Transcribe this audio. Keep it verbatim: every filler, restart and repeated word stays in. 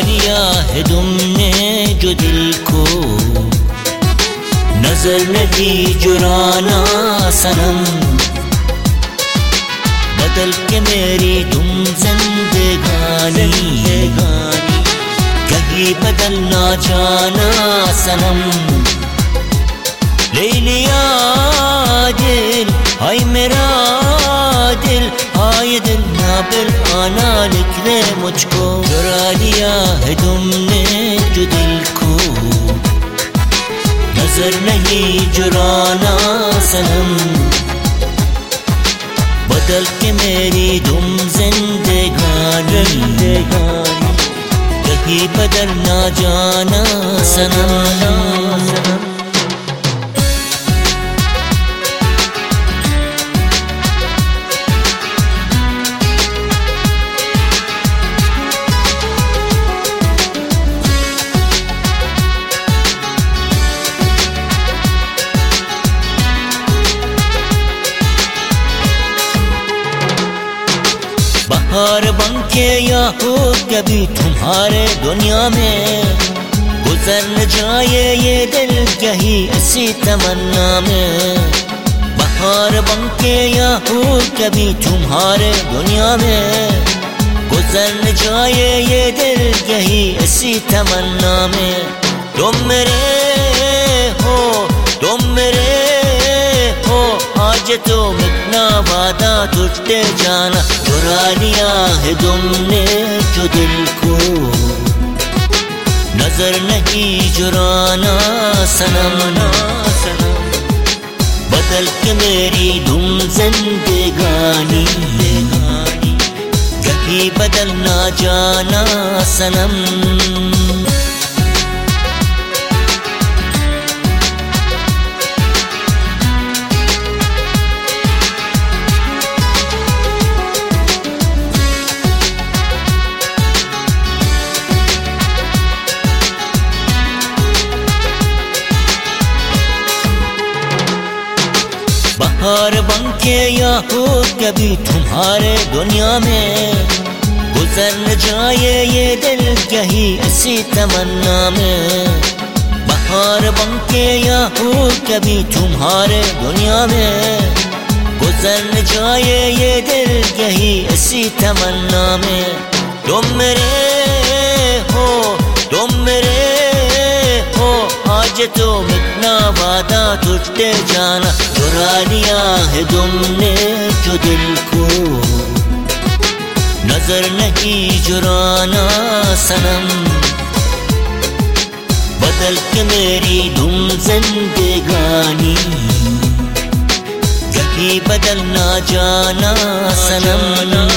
लिया है तुमने जो दिल को, नजर नहीं चुराना सनम। बदल के मेरी तुम जिंदगानी, कहीं बदलना जाना सनम। ले लिया दिल हाय मेरा दिल, हाय दिल ना फिर आना लिख ले मुझको। चुरा लिया है तुमने जो दिल को, नजर नहीं चुराना सनम। बदल के मेरी तुम जिंदगानी, कहीं बदलना जाना सनम। बहार बनके या हो कभी तुम्हारे दुनिया में, गुजर न जाए ये दिल कहीं ऐसी तमन्ना में। बहार बनके या हो कभी तुम्हारे दुनिया में, गुजर न जाए ये दिल कहीं ऐसी तमन्ना में। तुम मेरे हो तुम मेरे हो, आज तो इतना वादा तुझते जाना। चुरा लिया है तुमने जो दिल को, नजर नहीं चुराना सनम। बदल के मेरी तुम जिंदगानी, कहीं बदलना जाना सनम। बहार बनके या हो कभी तुम्हारे दुनिया में, गुजर न जाए ये दिल कहीं ऐसी तमन्ना में। बहार बनके या हो कभी तुम्हारे दुनिया में, गुजर न जाए ये दिल कहीं ऐसी तमन्ना में। तुम मेरे हो तुम मेरे हो, आज तो इतना वादा तुझते जाना। चुरा लिया है तुमने जो दिल को, नजर नहीं चुराना सनम। बदल के मेरी तुम जिंदगानी, कहीं बदलना जाना सनम।